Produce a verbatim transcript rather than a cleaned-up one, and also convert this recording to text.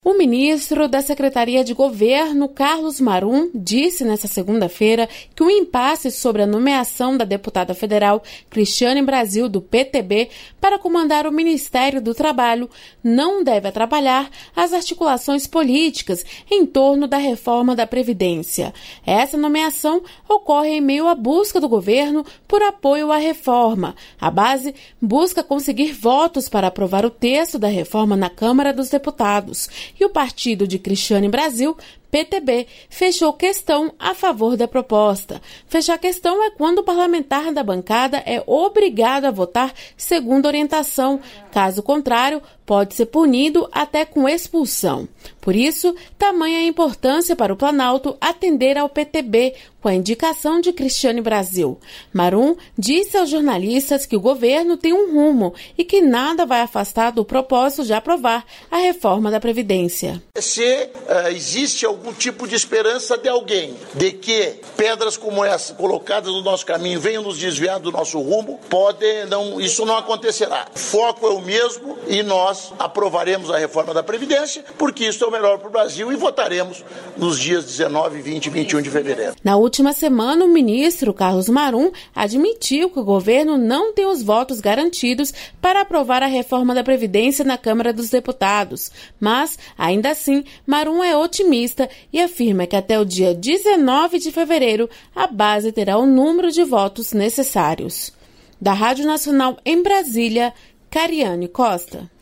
O ministro da Secretaria de Governo, Carlos Marum, disse nesta segunda-feira que o impasse sobre a nomeação da deputada federal Cristiane Brasil, do P T B, para comandar o Ministério do Trabalho não deve atrapalhar as articulações políticas em torno da reforma da Previdência. Essa nomeação ocorre em meio à busca do governo por apoio à reforma. A base busca conseguir votos para aprovar o texto da reforma na Câmara dos Deputados. E o partido de Cristiane Brasil, P T B, fechou questão a favor da proposta. Fechar questão é quando o parlamentar da bancada é obrigado a votar segundo orientação. Caso contrário, pode ser punido até com expulsão. Por isso, tamanha a importância para o Planalto atender ao P T B com a indicação de Cristiane Brasil. Marum disse aos jornalistas que o governo tem um rumo e que nada vai afastar do propósito de aprovar a reforma da Previdência. Se uh, existe algum tipo de esperança de alguém de que pedras como essa colocadas no nosso caminho venham nos desviar do nosso rumo, pode não, isso não acontecerá. O foco é o mesmo e nós aprovaremos a reforma da Previdência porque isso é o melhor para o Brasil e votaremos nos dias dezenove, vinte e vinte e um de fevereiro. Na última semana, o ministro Carlos Marum admitiu que o governo não tem os votos garantidos para aprovar a reforma da Previdência na Câmara dos Deputados. Mas, ainda assim, Marum é otimista e afirma que até o dia dezenove de fevereiro a base terá o número de votos necessários. Da Rádio Nacional em Brasília, Cariane Costa.